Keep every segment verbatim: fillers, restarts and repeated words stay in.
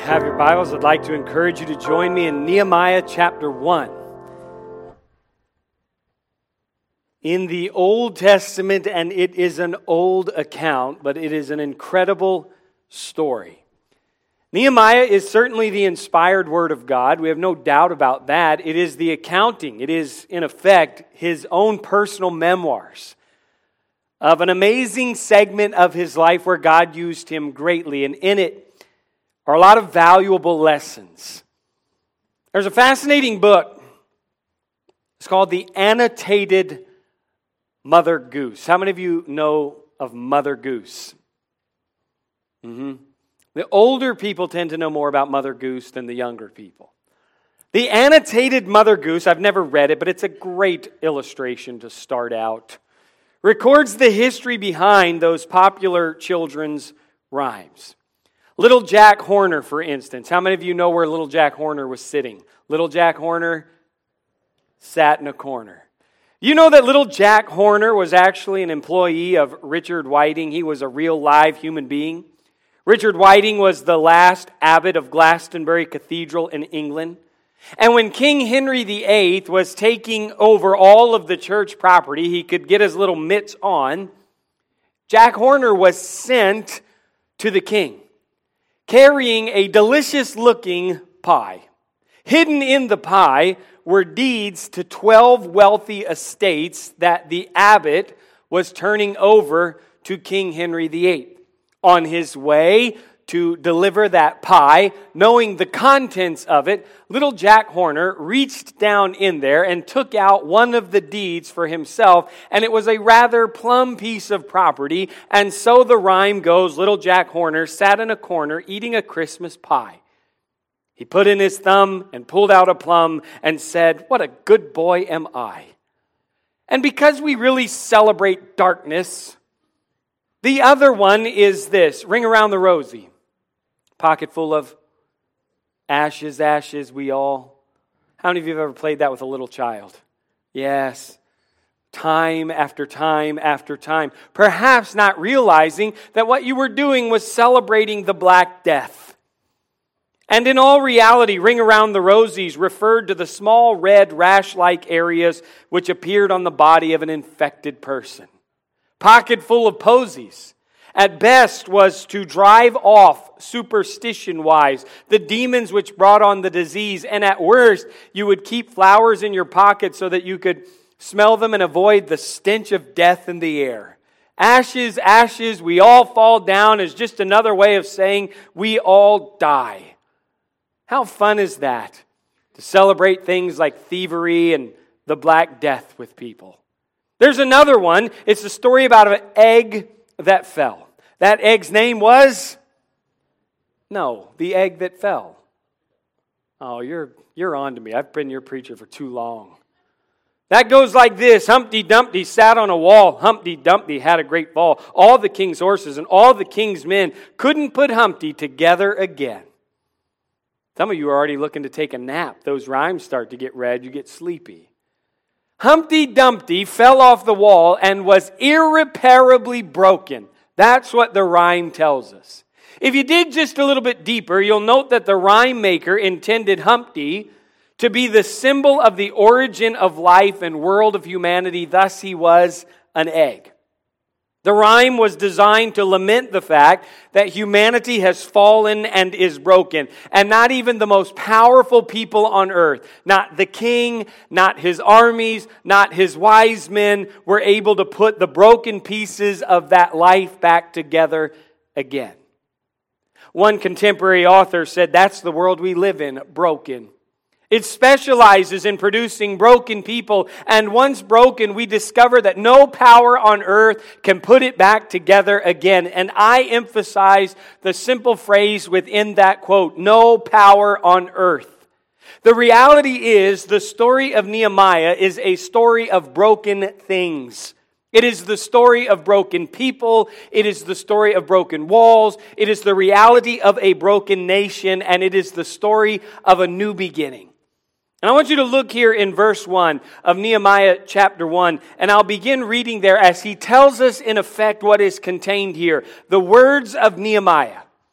have your Bibles, I'd like to encourage you to join me in Nehemiah chapter one. In the Old Testament, and it is an old account, but it is an incredible story. Nehemiah is certainly the inspired word of God. We have no doubt about that. It is the accounting. It is, in effect, his own personal memoirs of an amazing segment of his life where God used him greatly. And in it are a lot of valuable lessons. There's a fascinating book. It's called The Annotated Mother Goose. How many of you know of Mother Goose? Mm-hmm. The older people tend to know more about Mother Goose than the younger people. The Annotated Mother Goose, I've never read it, but it's a great illustration to start out. Records the history behind those popular children's rhymes. Little Jack Horner, for instance. How many of you know where Little Jack Horner was sitting? Little Jack Horner sat in a corner. You know that Little Jack Horner was actually an employee of Richard Whiting. He was a real live human being. Richard Whiting was the last abbot of Glastonbury Cathedral in England. And when King Henry the Eighth was taking over all of the church property, he could get his little mitts on. Jack Horner was sent to the king, carrying a delicious-looking pie. Hidden in the pie were deeds to twelve wealthy estates that the abbot was turning over to King Henry the Eighth. On his way to deliver that pie, knowing the contents of it, little Jack Horner reached down in there and took out one of the deeds for himself, and it was a rather plum piece of property, and so the rhyme goes, little Jack Horner sat in a corner eating a Christmas pie. He put in his thumb and pulled out a plum and said, "What a good boy am I." And because we really celebrate darkness, the other one is this, Ring Around the Rosie. Pocket full of ashes, ashes, we all. How many of you have ever played that with a little child? Yes. Time after time after time. Perhaps not realizing that what you were doing was celebrating the Black Death. And in all reality, Ring Around the Rosies referred to the small red rash-like areas which appeared on the body of an infected person. Pocket full of posies, at best, was to drive off, superstition-wise, the demons which brought on the disease, and at worst, you would keep flowers in your pocket so that you could smell them and avoid the stench of death in the air. Ashes, ashes, we all fall down is just another way of saying we all die. How fun is that, to celebrate things like thievery and the Black Death with people? There's another one. It's a story about an egg that fell. That egg's name was? No, the egg that fell. Oh, you're you're on to me. I've been your preacher for too long. That goes like this. Humpty Dumpty sat on a wall. Humpty Dumpty had a great fall. All the king's horses and all the king's men couldn't put Humpty together again. Some of you are already looking to take a nap. Those rhymes start to get read. You get sleepy. Humpty Dumpty fell off the wall and was irreparably broken. That's what the rhyme tells us. If you dig just a little bit deeper, you'll note that the rhyme maker intended Humpty to be the symbol of the origin of life and world of humanity. Thus, he was an egg. The rhyme was designed to lament the fact that humanity has fallen and is broken. And not even the most powerful people on earth, not the king, not his armies, not his wise men, were able to put the broken pieces of that life back together again. One contemporary author said, "That's the world we live in, broken. It specializes in producing broken people, and once broken, we discover that no power on earth can put it back together again." And I emphasize the simple phrase within that quote, no power on earth. The reality is, the story of Nehemiah is a story of broken things. It is the story of broken people. It is the story of broken walls. It is the reality of a broken nation, and it is the story of a new beginning. And I want you to look here in verse one of Nehemiah chapter one, and I'll begin reading there as he tells us in effect what is contained here. The words of Nehemiah.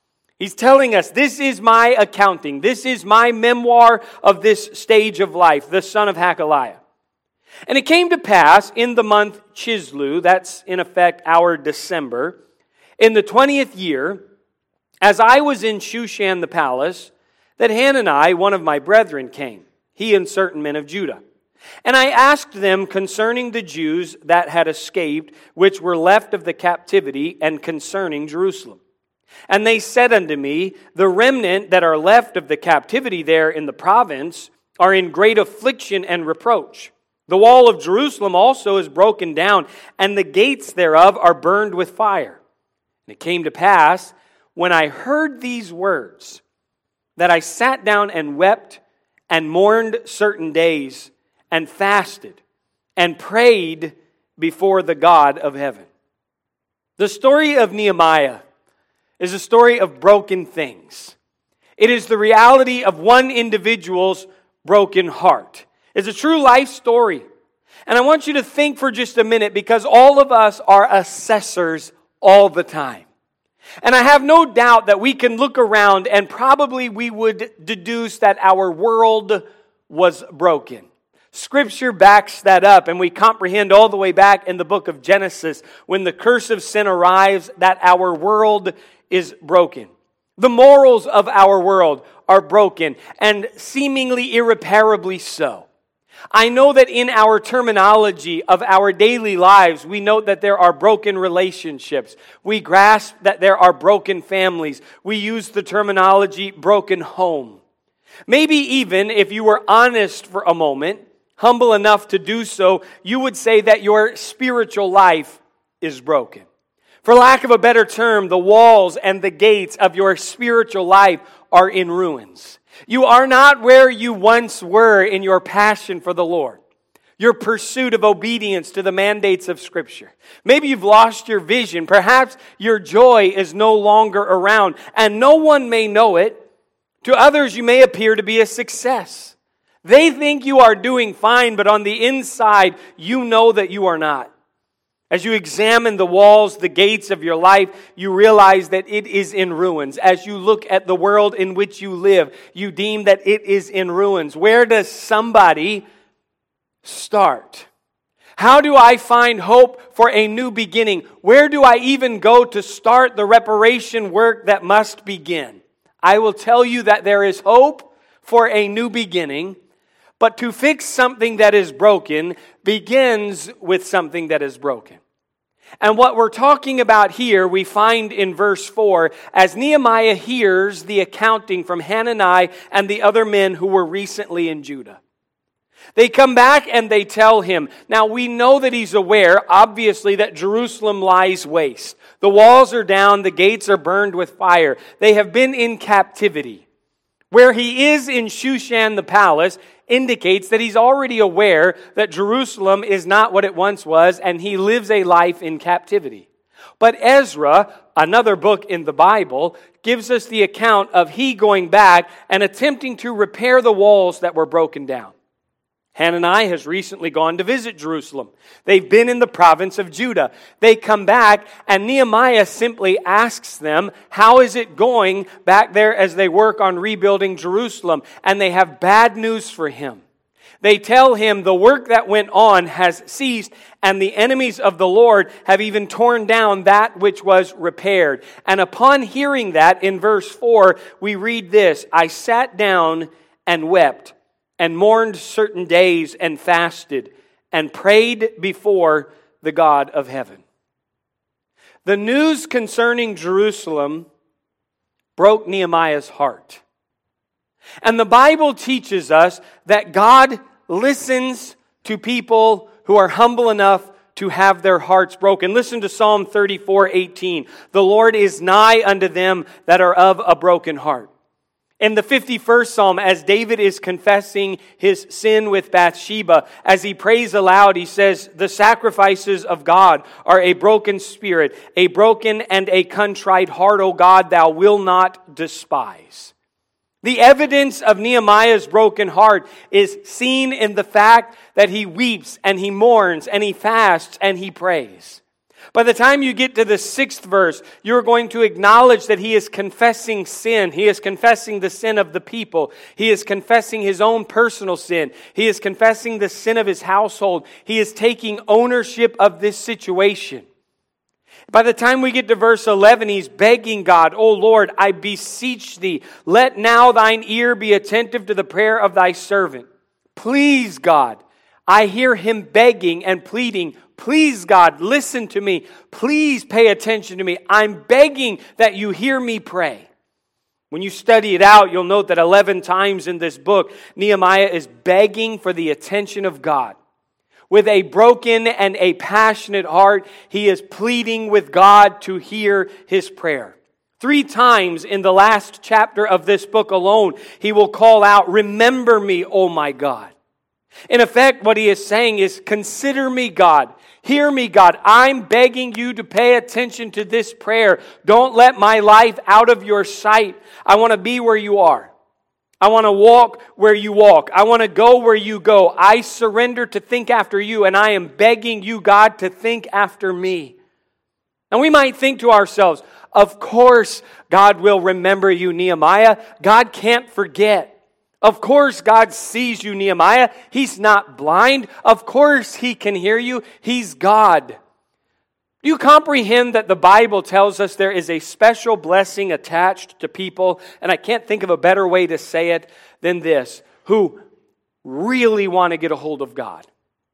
He's telling us, this is my accounting. This is my memoir of this stage of life, the son of Hakaliah. And it came to pass in the month Chislu, that's in effect our December, in the twentieth year, as I was in Shushan the palace, that Hanani, one of my brethren, came, he and certain men of Judah. And I asked them concerning the Jews that had escaped, which were left of the captivity, and concerning Jerusalem. And they said unto me, the remnant that are left of the captivity there in the province are in great affliction and reproach. The wall of Jerusalem also is broken down, and the gates thereof are burned with fire. And it came to pass, when I heard these words, that I sat down and wept and mourned certain days and fasted and prayed before the God of heaven. The story of Nehemiah is a story of broken things. It is the reality of one individual's broken heart. It's a true life story. And I want you to think for just a minute, because all of us are assessors all the time. And I have no doubt that we can look around and probably we would deduce that our world was broken. Scripture backs that up, and we comprehend all the way back in the book of Genesis when the curse of sin arrives that our world is broken. The morals of our world are broken, and seemingly irreparably so. I know that in our terminology of our daily lives, we note that there are broken relationships. We grasp that there are broken families. We use the terminology broken home. Maybe even if you were honest for a moment, humble enough to do so, you would say that your spiritual life is broken. For lack of a better term, the walls and the gates of your spiritual life are in ruins. You are not where you once were in your passion for the Lord, your pursuit of obedience to the mandates of Scripture. Maybe you've lost your vision. Perhaps your joy is no longer around, and no one may know it. To others, you may appear to be a success. They think you are doing fine, but on the inside, you know that you are not. As you examine the walls, the gates of your life, you realize that it is in ruins. As you look at the world in which you live, you deem that it is in ruins. Where does somebody start? How do I find hope for a new beginning? Where do I even go to start the reparation work that must begin? I will tell you that there is hope for a new beginning, but to fix something that is broken begins with something that is broken. And what we're talking about here, we find in verse four, as Nehemiah hears the accounting from Hanani and the other men who were recently in Judah. They come back and they tell him. Now we know that he's aware, obviously, that Jerusalem lies waste. The walls are down, the gates are burned with fire. They have been in captivity. Where he is in Shushan the palace indicates that he's already aware that Jerusalem is not what it once was, and he lives a life in captivity. But Ezra, another book in the Bible, gives us the account of he going back and attempting to repair the walls that were broken down. Hanani has recently gone to visit Jerusalem. They've been in the province of Judah. They come back, and Nehemiah simply asks them, how is it going back there as they work on rebuilding Jerusalem? And they have bad news for him. They tell him the work that went on has ceased, and the enemies of the Lord have even torn down that which was repaired. And upon hearing that, in verse four, we read this, I sat down and wept, and mourned certain days, and fasted, and prayed before the God of heaven. The news concerning Jerusalem broke Nehemiah's heart. And the Bible teaches us that God listens to people who are humble enough to have their hearts broken. Listen to Psalm thirty-four eighteen. The Lord is nigh unto them that are of a broken heart. In the fifty-first Psalm, as David is confessing his sin with Bathsheba, as he prays aloud, he says, the sacrifices of God are a broken spirit, a broken and a contrite heart, O God, thou wilt not despise. The evidence of Nehemiah's broken heart is seen in the fact that he weeps and he mourns and he fasts and he prays. By the time you get to the sixth verse, you're going to acknowledge that he is confessing sin. He is confessing the sin of the people. He is confessing his own personal sin. He is confessing the sin of his household. He is taking ownership of this situation. By the time we get to verse eleven, he's begging God, "O Lord, I beseech thee, let now thine ear be attentive to the prayer of thy servant. Please, God." I hear him begging and pleading, "Please, God, listen to me. Please pay attention to me. I'm begging that you hear me pray." When you study it out, you'll note that eleven times in this book, Nehemiah is begging for the attention of God. With a broken and a passionate heart, he is pleading with God to hear his prayer. Three times in the last chapter of this book alone, he will call out, "Remember me, O my God." In effect, what he is saying is, "Consider me, God. Hear me, God. I'm begging you to pay attention to this prayer. Don't let my life out of your sight. I want to be where you are. I want to walk where you walk. I want to go where you go. I surrender to think after you, and I am begging you, God, to think after me." And we might think to ourselves, of course God will remember you, Nehemiah. God can't forget. Of course God sees you, Nehemiah. He's not blind. Of course He can hear you. He's God. Do you comprehend that the Bible tells us there is a special blessing attached to people, and I can't think of a better way to say it than this, who really want to get a hold of God?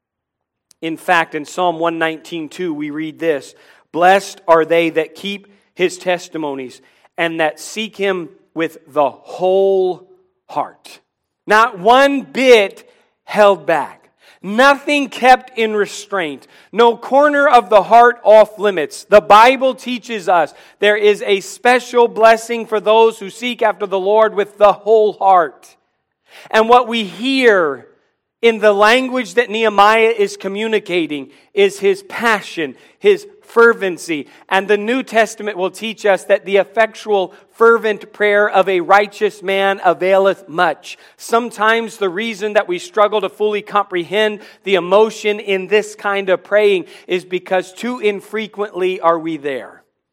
In fact, in Psalm one nineteen two, we read this, "Blessed are they that keep His testimonies and that seek Him with the whole heart." Not one bit held back. Nothing kept in restraint. No corner of the heart off limits. The Bible teaches us there is a special blessing for those who seek after the Lord with the whole heart. And what we hear in the language that Nehemiah is communicating is his passion, his fervency. And the New Testament will teach us that the effectual, fervent prayer of a righteous man availeth much. Sometimes the reason that we struggle to fully comprehend the emotion in this kind of praying is because too infrequently are we there.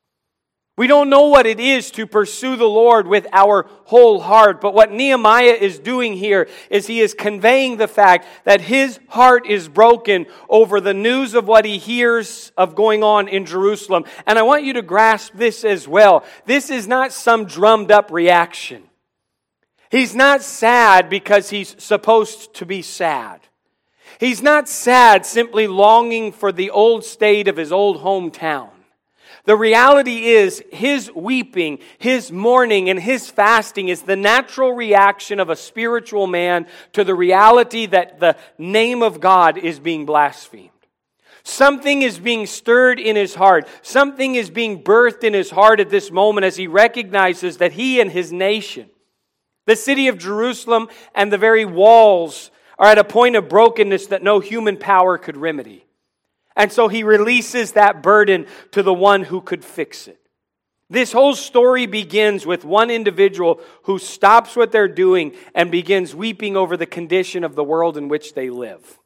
We don't know what it is to pursue the Lord with our whole heart. But what Nehemiah is doing here is he is conveying the fact that his heart is broken over the news of what he hears of going on in Jerusalem. And I want you to grasp this as well. This is not some drummed up reaction. He's not sad because he's supposed to be sad. He's not sad simply longing for the old state of his old hometown. The reality is, his weeping, his mourning, and his fasting is the natural reaction of a spiritual man to the reality that the name of God is being blasphemed. Something is being stirred in his heart. Something is being birthed in his heart at this moment as he recognizes that he and his nation, the city of Jerusalem and the very walls, are at a point of brokenness that no human power could remedy. And so he releases that burden to the one who could fix it. This whole story begins with one individual who stops what they're doing and begins weeping over the condition of the world in which they live.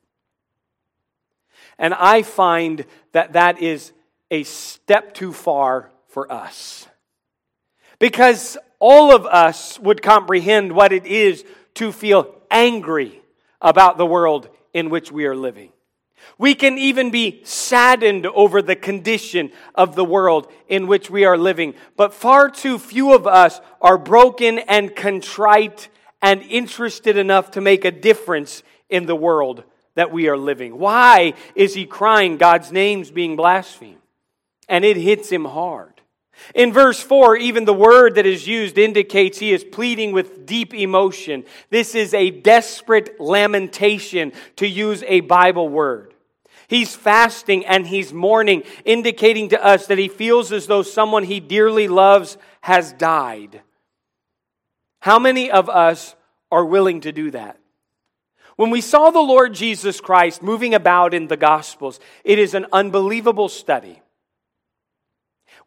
And I find that that is a step too far for us. Because all of us would comprehend what it is to feel angry about the world in which we are living. We can even be saddened over the condition of the world in which we are living. But far too few of us are broken and contrite and interested enough to make a difference in the world that we are living. Why is he crying God's name's being blasphemed? And it hits him hard. In verse four, even the word that is used indicates he is pleading with deep emotion. This is a desperate lamentation, to use a Bible word. He's fasting and he's mourning, indicating to us that he feels as though someone he dearly loves has died. How many of us are willing to do that? When we saw the Lord Jesus Christ moving about in the Gospels, it is an unbelievable study.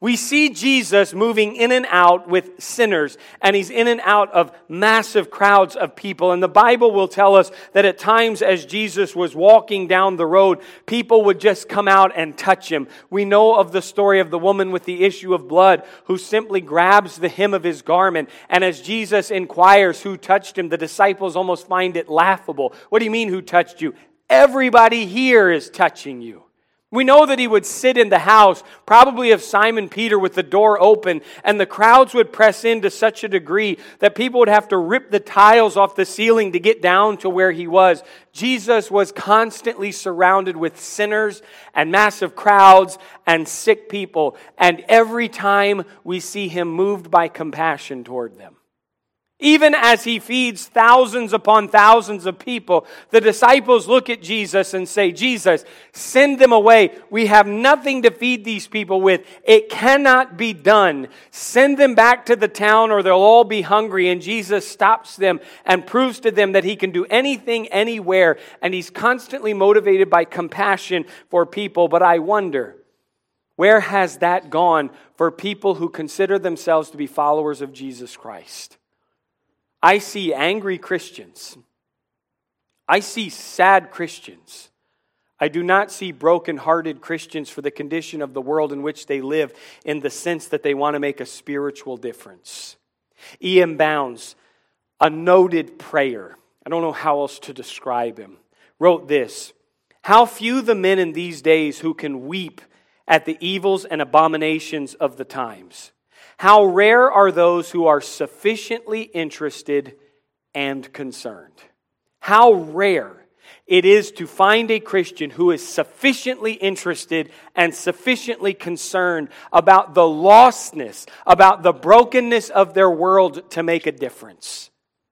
We see Jesus moving in and out with sinners, and he's in and out of massive crowds of people. And the Bible will tell us that at times as Jesus was walking down the road, people would just come out and touch him. We know of the story of the woman with the issue of blood who simply grabs the hem of his garment. And as Jesus inquires who touched him, the disciples almost find it laughable. What do you mean, who touched you? Everybody here is touching you. We know that he would sit in the house, probably of Simon Peter, with the door open, and the crowds would press in to such a degree that people would have to rip the tiles off the ceiling to get down to where he was. Jesus was constantly surrounded with sinners and massive crowds and sick people, and every time we see him moved by compassion toward them. Even as he feeds thousands upon thousands of people, the disciples look at Jesus and say, Jesus, send them away. We have nothing to feed these people with. It cannot be done. Send them back to the town or they'll all be hungry. And Jesus stops them and proves to them that he can do anything, anywhere. And he's constantly motivated by compassion for people. But I wonder, where has that gone for people who consider themselves to be followers of Jesus Christ? I see angry Christians. I see sad Christians. I do not see broken-hearted Christians for the condition of the world in which they live, in the sense that they want to make a spiritual difference. E M Bounds, a noted prayer, I don't know how else to describe him, wrote this: "How few the men in these days who can weep at the evils and abominations of the times. How rare are those who are sufficiently interested and concerned." How rare it is to find a Christian who is sufficiently interested and sufficiently concerned about the lostness, about the brokenness of their world to make a difference.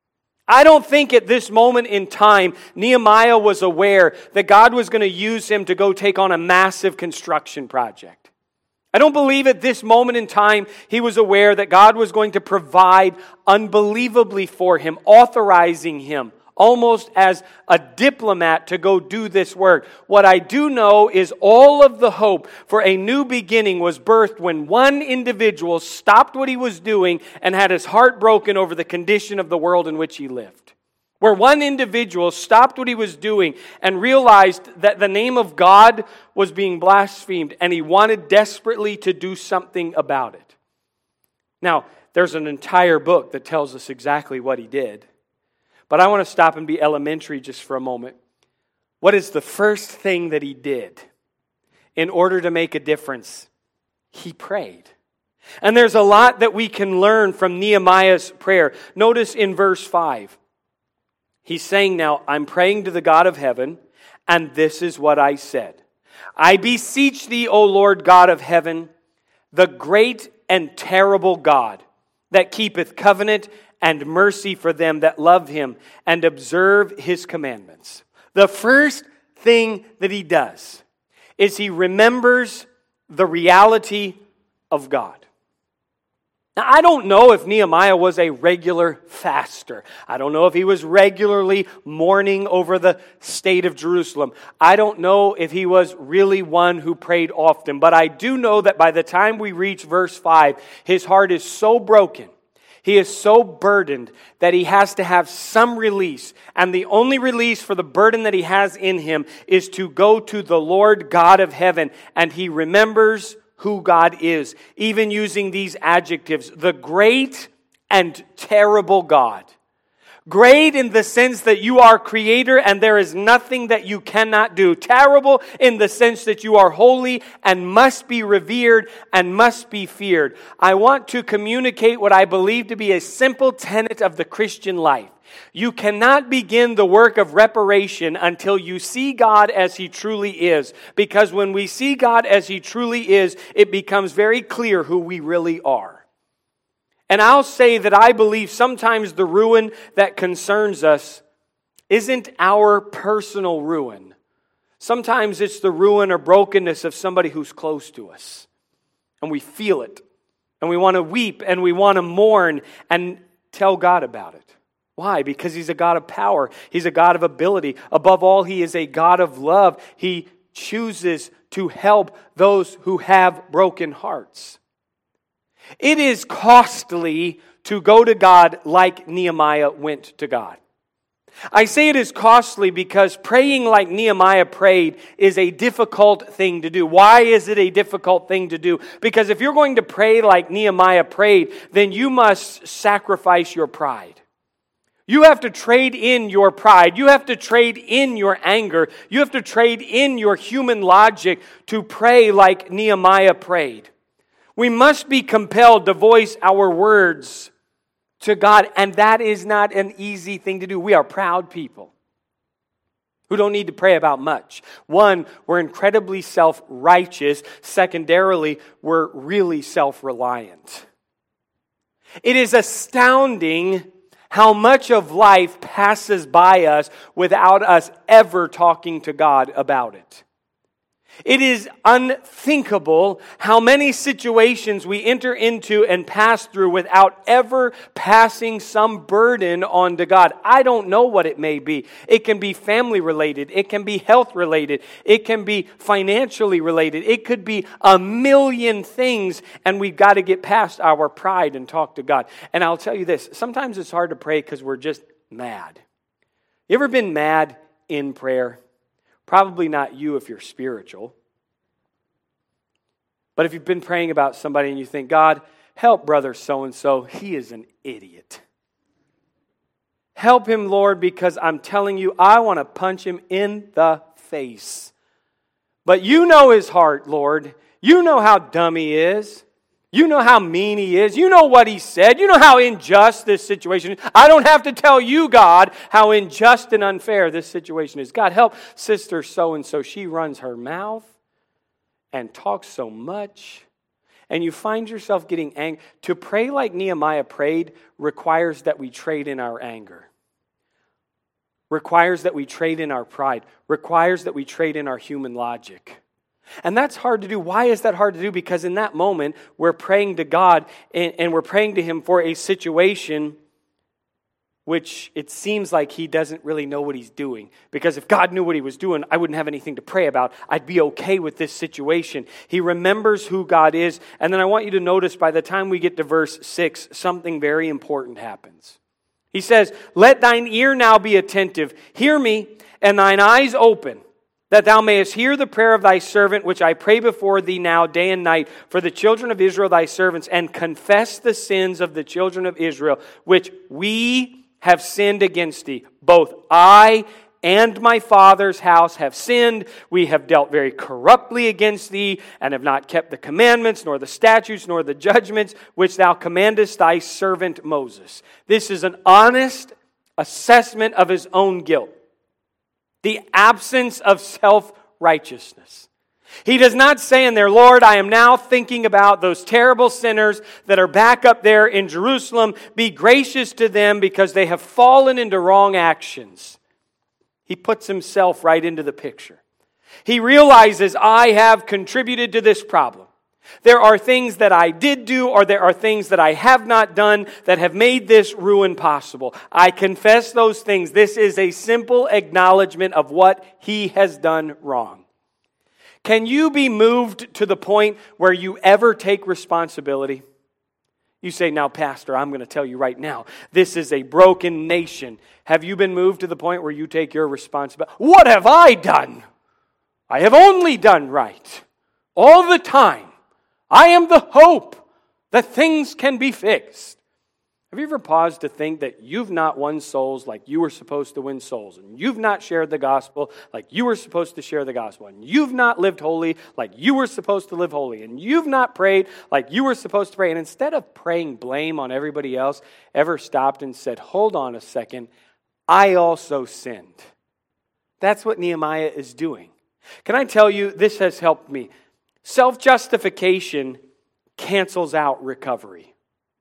I don't think at this moment in time Nehemiah was aware that God was going to use him to go take on a massive construction project. I don't believe at this moment in time he was aware that God was going to provide unbelievably for him, authorizing him almost as a diplomat to go do this work. What I do know is all of the hope for a new beginning was birthed when one individual stopped what he was doing and had his heart broken over the condition of the world in which he lived. Where one individual stopped what he was doing and realized that the name of God was being blasphemed, and he wanted desperately to do something about it. Now, there's an entire book that tells us exactly what he did. But I want to stop and be elementary just for a moment. What is the first thing that he did in order to make a difference? He prayed. And there's a lot that we can learn from Nehemiah's prayer. Notice in verse five. He's saying now, I'm praying to the God of heaven, and this is what I said. I beseech thee, O Lord God of heaven, the great and terrible God, that keepeth covenant and mercy for them that love him and observe his commandments. The first thing that he does is he remembers the reality of God. Now, I don't know if Nehemiah was a regular faster. I don't know if he was regularly mourning over the state of Jerusalem. I don't know if he was really one who prayed often. But I do know that by the time we reach verse five, his heart is so broken, he is so burdened that he has to have some release. And the only release for the burden that he has in him is to go to the Lord God of heaven. And he remembers who God is, even using these adjectives: the great and terrible God. Great in the sense that you are creator and there is nothing that you cannot do. Terrible in the sense that you are holy and must be revered and must be feared. I want to communicate what I believe to be a simple tenet of the Christian life. You cannot begin the work of reparation until you see God as He truly is. Because when we see God as He truly is, it becomes very clear who we really are. And I'll say that I believe sometimes the ruin that concerns us isn't our personal ruin. Sometimes it's the ruin or brokenness of somebody who's close to us. And we feel it. And we want to weep and we want to mourn and tell God about it. Why? Because He's a God of power. He's a God of ability. Above all, He is a God of love. He chooses to help those who have broken hearts. It is costly to go to God like Nehemiah went to God. I say it is costly because praying like Nehemiah prayed is a difficult thing to do. Why is it a difficult thing to do? Because if you're going to pray like Nehemiah prayed, then you must sacrifice your pride. You have to trade in your pride. You have to trade in your anger. You have to trade in your human logic to pray like Nehemiah prayed. We must be compelled to voice our words to God, and that is not an easy thing to do. We are proud people who don't need to pray about much. One, we're incredibly self-righteous. Secondarily, we're really self-reliant. It is astounding how much of life passes by us without us ever talking to God about it. It is unthinkable how many situations we enter into and pass through without ever passing some burden on to God. I don't know what it may be. It can be family related. It can be health related. It can be financially related. It could be a million things, and we've got to get past our pride and talk to God. And I'll tell you this, sometimes it's hard to pray because we're just mad. You ever been mad in prayer? Probably not you if you're spiritual. But if you've been praying about somebody and you think, God, help brother so-and-so, he is an idiot. Help him, Lord, because I'm telling you, I want to punch him in the face. But you know his heart, Lord. You know how dumb he is. You know how mean he is. You know what he said. You know how unjust this situation is. I don't have to tell you, God, how unjust and unfair this situation is. God, help sister so-and-so. She runs her mouth and talks so much. And you find yourself getting angry. To pray like Nehemiah prayed requires that we trade in our anger. Requires that we trade in our pride. Requires that we trade in our human logic. And that's hard to do. Why is that hard to do? Because in that moment, we're praying to God and, and we're praying to Him for a situation which it seems like He doesn't really know what He's doing. Because if God knew what He was doing, I wouldn't have anything to pray about. I'd be okay with this situation. He remembers who God is. And then I want you to notice by the time we get to verse six, something very important happens. He says, "Let thine ear now be attentive. Hear me, and thine eyes open, that thou mayest hear the prayer of thy servant, which I pray before thee now day and night for the children of Israel thy servants, and confess the sins of the children of Israel, which we have sinned against thee. Both I and my father's house have sinned. We have dealt very corruptly against thee, and have not kept the commandments, nor the statutes, nor the judgments, which thou commandest thy servant Moses." This is an honest assessment of his own guilt. The absence of self-righteousness. He does not say in there, "Lord, I am now thinking about those terrible sinners that are back up there in Jerusalem. Be gracious to them because they have fallen into wrong actions." He puts himself right into the picture. He realizes, I have contributed to this problem. There are things that I did do, or there are things that I have not done that have made this ruin possible. I confess those things. This is a simple acknowledgement of what he has done wrong. Can you be moved to the point where you ever take responsibility? You say, "Now, Pastor, I'm going to tell you right now, this is a broken nation." Have you been moved to the point where you take your responsibility? What have I done? I have only done right. All the time. I am the hope that things can be fixed. Have you ever paused to think that you've not won souls like you were supposed to win souls, and you've not shared the gospel like you were supposed to share the gospel, and you've not lived holy like you were supposed to live holy, and you've not prayed like you were supposed to pray, and instead of praying blame on everybody else, ever stopped and said, "Hold on a second, I also sinned." That's what Nehemiah is doing. Can I tell you, this has helped me. Self-justification cancels out recovery.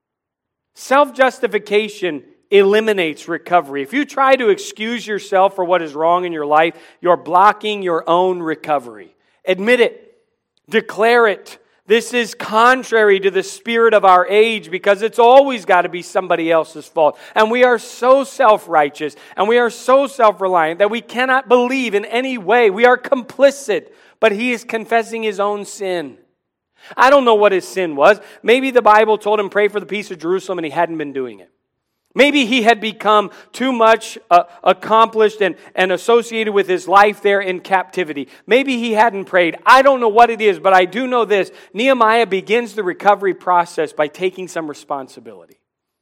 Self-justification eliminates recovery. If you try to excuse yourself for what is wrong in your life, you're blocking your own recovery. Admit it. Declare it. This is contrary to the spirit of our age because it's always got to be somebody else's fault. And we are so self-righteous and we are so self-reliant that we cannot believe in any way. We are complicit, but he is confessing his own sin. I don't know what his sin was. Maybe the Bible told him pray for the peace of Jerusalem and he hadn't been doing it. Maybe he had become too much uh, accomplished and, and associated with his life there in captivity. Maybe he hadn't prayed. I don't know what it is, but I do know this. Nehemiah begins the recovery process by taking some responsibility.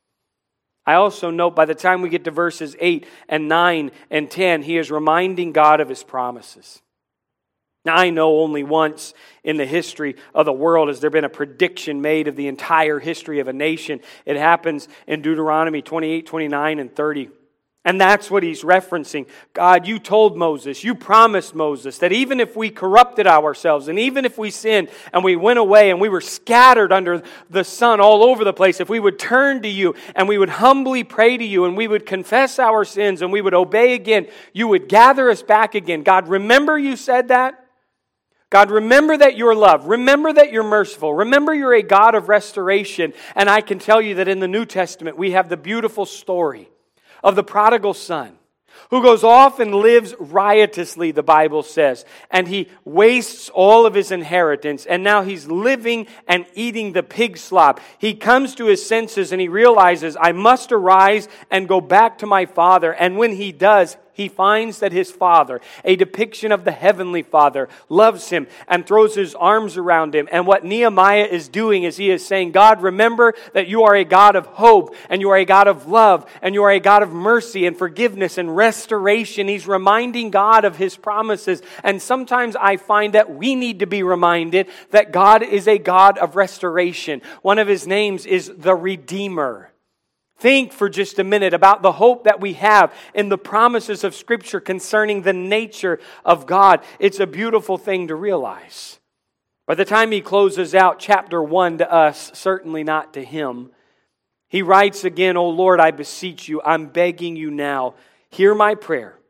I also note by the time we get to verses eight and nine and ten, he is reminding God of his promises. Now, I know only once in the history of the world has there been a prediction made of the entire history of a nation. It happens in Deuteronomy twenty-eight, twenty-nine, and thirty. And that's what he's referencing. God, you told Moses, you promised Moses that even if we corrupted ourselves and even if we sinned and we went away and we were scattered under the sun all over the place, if we would turn to you and we would humbly pray to you and we would confess our sins and we would obey again, you would gather us back again. God, remember you said that? God, remember that you're love. Remember that you're merciful. Remember you're a God of restoration. And I can tell you that in the New Testament, we have the beautiful story of the prodigal son who goes off and lives riotously, the Bible says. And he wastes all of his inheritance. And now he's living and eating the pig slop. He comes to his senses and he realizes, I must arise and go back to my father. And when he does, he finds that his father, a depiction of the heavenly Father, loves him and throws his arms around him. And what Nehemiah is doing is he is saying, God, remember that you are a God of hope and you are a God of love and you are a God of mercy and forgiveness and restoration. He's reminding God of his promises. And sometimes I find that we need to be reminded that God is a God of restoration. One of his names is the Redeemer. Think for just a minute about the hope that we have in the promises of Scripture concerning the nature of God. It's a beautiful thing to realize. By the time he closes out chapter one to us, certainly not to him, he writes again, O Lord, I beseech you, I'm begging you now, hear my prayer.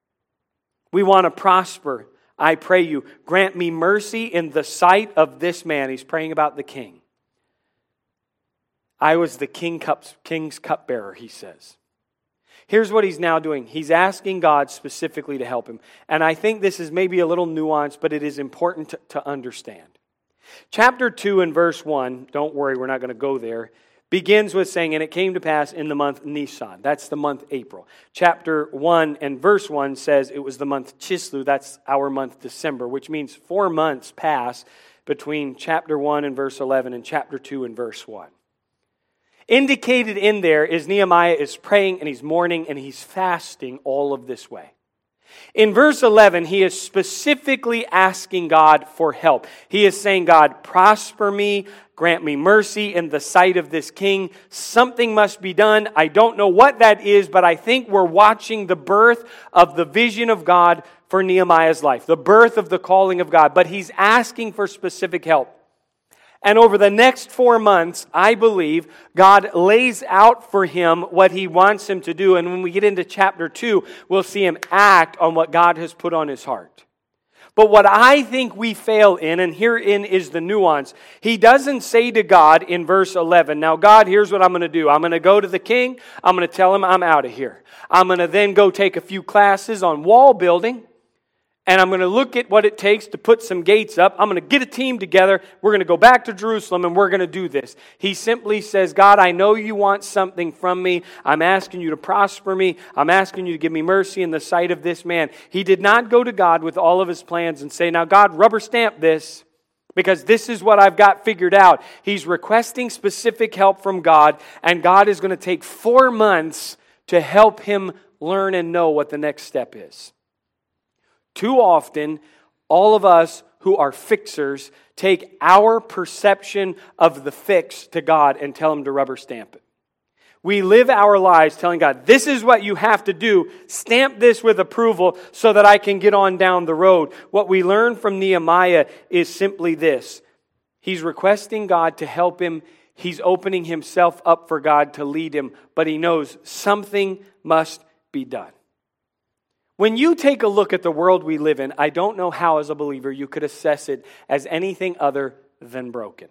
We want to prosper, I pray you. Grant me mercy in the sight of this man. He's praying about the king. I was the king cup, king's cupbearer, he says. Here's what he's now doing. He's asking God specifically to help him. And I think this is maybe a little nuanced, but it is important to, to understand. Chapter two and verse one, don't worry, we're not going to go there, begins with saying, and it came to pass in the month Nisan. That's the month April. Chapter one and verse one says it was the month Chislev. That's our month December, which means four months pass between chapter one and verse eleven and chapter two and verse one. Indicated in there is Nehemiah is praying and he's mourning and he's fasting all of this way. In verse eleven, he is specifically asking God for help. He is saying, God, prosper me, grant me mercy in the sight of this king. Something must be done. I don't know what that is, but I think we're watching the birth of the vision of God for Nehemiah's life, the birth of the calling of God. But he's asking for specific help. And over the next four months, I believe, God lays out for him what he wants him to do. And when we get into chapter two, we'll see him act on what God has put on his heart. But what I think we fail in, and herein is the nuance, he doesn't say to God in verse eleven, now God, here's what I'm going to do. I'm going to go to the king. I'm going to tell him I'm out of here. I'm going to then go take a few classes on wall building. And I'm going to look at what it takes to put some gates up. I'm going to get a team together. We're going to go back to Jerusalem and we're going to do this. He simply says, God, I know you want something from me. I'm asking you to prosper me. I'm asking you to give me mercy in the sight of this man. He did not go to God with all of his plans and say, now God, rubber stamp this because this is what I've got figured out. He's requesting specific help from God, and God is going to take four months to help him learn and know what the next step is. Too often, all of us who are fixers take our perception of the fix to God and tell him to rubber stamp it. We live our lives telling God, this is what you have to do. Stamp this with approval so that I can get on down the road. What we learn from Nehemiah is simply this. He's requesting God to help him. He's opening himself up for God to lead him. But he knows something must be done. When you take a look at the world we live in, I don't know how as a believer you could assess it as anything other than broken.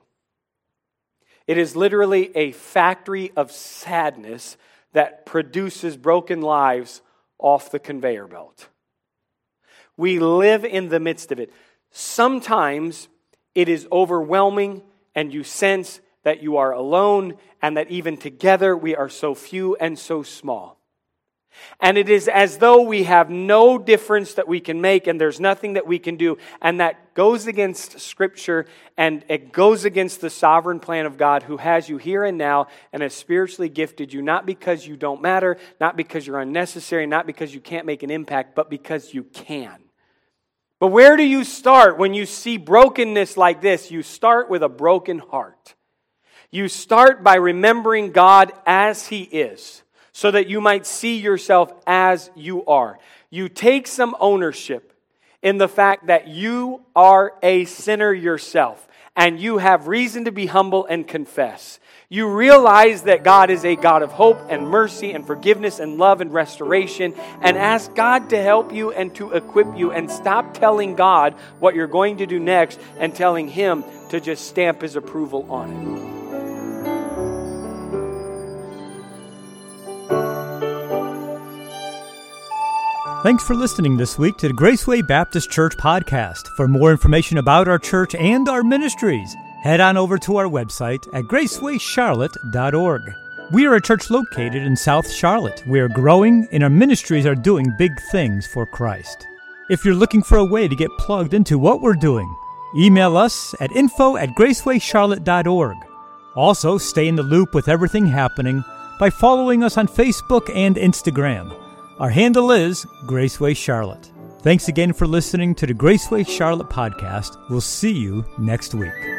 It is literally a factory of sadness that produces broken lives off the conveyor belt. We live in the midst of it. Sometimes it is overwhelming, and you sense that you are alone, and that even together we are so few and so small. And it is as though we have no difference that we can make, and there's nothing that we can do. And that goes against Scripture, and it goes against the sovereign plan of God, who has you here and now and has spiritually gifted you, not because you don't matter, not because you're unnecessary, not because you can't make an impact, but because you can. But where do you start when you see brokenness like this? You start with a broken heart. You start by remembering God as He is, so that you might see yourself as you are. You take some ownership in the fact that you are a sinner yourself, and you have reason to be humble and confess. You realize that God is a God of hope and mercy and forgiveness and love and restoration, and ask God to help you and to equip you, and stop telling God what you're going to do next and telling Him to just stamp His approval on it. Thanks for listening this week to the Graceway Baptist Church podcast. For more information about our church and our ministries, head on over to our website at graceway charlotte dot org. We are a church located in South Charlotte. We are growing, and our ministries are doing big things for Christ. If you're looking for a way to get plugged into what we're doing, email us at info at graceway charlotte dot org. Also, stay in the loop with everything happening by following us on Facebook and Instagram. Our handle is Graceway Charlotte. Thanks again for listening to the Graceway Charlotte podcast. We'll see you next week.